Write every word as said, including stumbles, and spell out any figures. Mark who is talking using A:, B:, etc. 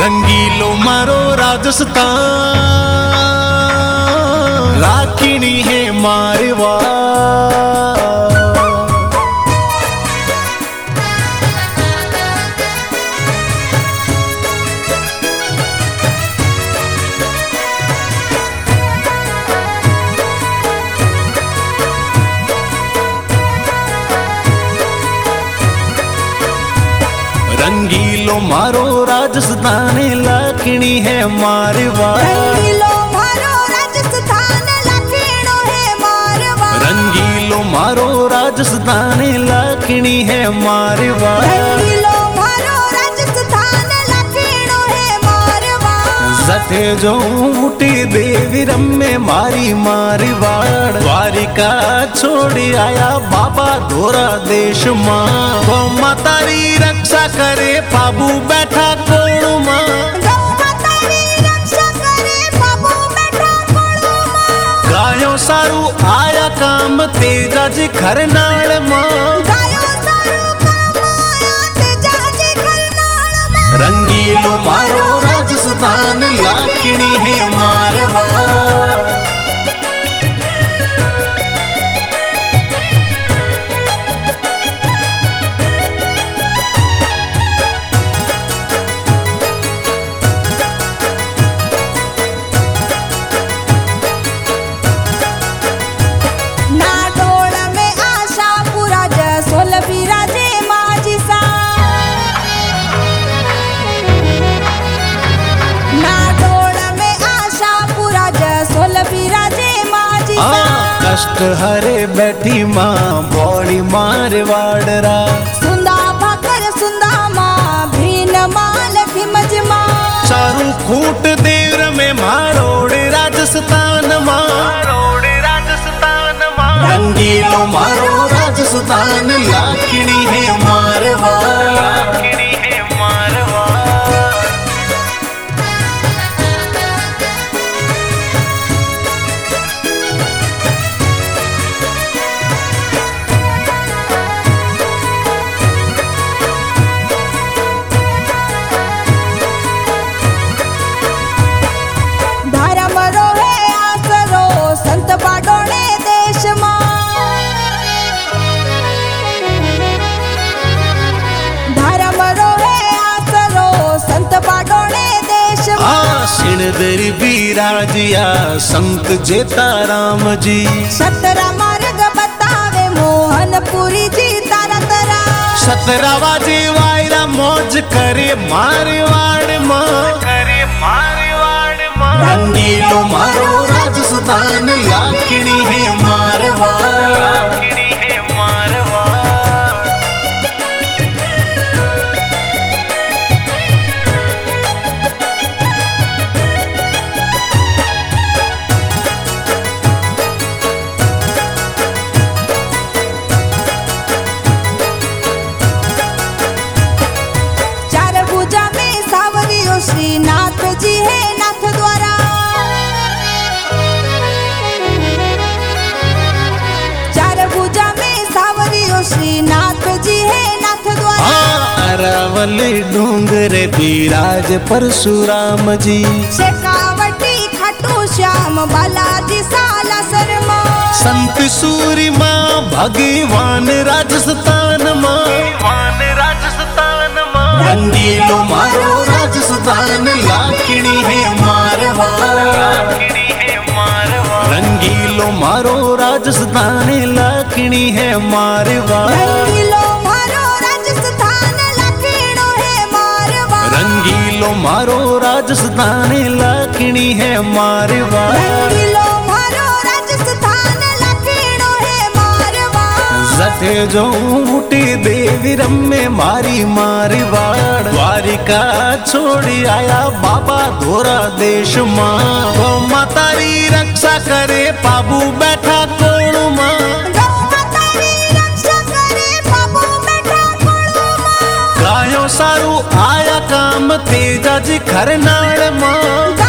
A: रंगीलो मारो राजस्थान, राखिणी है मारवा। रंगीलो मारो राजस्थान, लाखणी है मारवा।
B: रंगीलो मारो राजस्थान, लाखीणो है मारवा।
A: रंगीलो मारो राजस्थान, लाखणी है मारवा।
B: रंगीलो मारो राजस्थान, लाखीणो है मारवा।
A: जटे जो उठी देवी रम्मे मारी मारवाड़, द्वारिका छोड़ी आया बाबा धोरा देश माँ। गौ मातारी रक्षा करे बाबू बैठा कोणु माँ।
B: गौ मातारी रक्षा करे बाबू बैठा कोणु माँ।
A: गायो सारू आया काम तेजा जी खरनाड़ माँ।
B: गायो सारू काम आया तेजा जी खरनाड़ माँ।
A: रंगीलो मारो राजस्थान, लाखणी है मारवा। कष्ट हरे बैठी माँ बौड़ी मारवाड़रा।
B: सुंदा भाकर सुंदा माँ भीन माल खिमज माँ।
A: चारू खूट देवर में मारोड़ राजस्थान माँ। राजस्थान माँ। रंगीलो मारो राजस्थान, लाखणी है मारवा। लाखणी है मारवा। सिणदरी बीराजिया संत जेता राम जी।
B: सतरा मार्ग बतावे मोहनपुरी जी तारा तरा।
A: सतरावा जी वायरा मौज करे मारवाड़ माँ। करे मारवाड़ माँ। रंगीलो मारो राजस्थान, लाखणी है मारवा। लाखणी है मारवा।
B: श्रीनाथ जी है नाथ द्वारा। चार भुजा में सावरियो श्रीनाथ जी है नाथ द्वारा।
A: अरावल डूंगरे बिराज परशुराम जी।
B: शेखावटी खाटू श्याम बालाजी साला शर्मा।
A: संत सूरी माँ भगवान राजस्थान माँ। राजस्थान माँ। रंगीलो मारो राजस्थान, लाखणी है मारवा। लाखणी है मारवा। रंगीलो मारो राजस्थान, लाखणी है मारवा।
B: रंगीलो मारो राजस्थान, लाखीणो है मारवा।
A: रंगीलो मारो राजस्थान, लाखणी है मारवा।
B: रंगीलो मारो राजस्थान, लाखीणो है मारवा।
A: जटे जो उठी देवी रम्मे मारी मारवाड़, द्वारिका छोड़ी आया बाबा धोरा देश माँ। गौ मातारी रक्षा करे बाबू बैठा कोणु माँ।
B: गौ मातारी रक्षा करे बाबू बैठा कोणु माँ।
A: गायो सारू आया काम तेजा जी खरनाड़ माँ।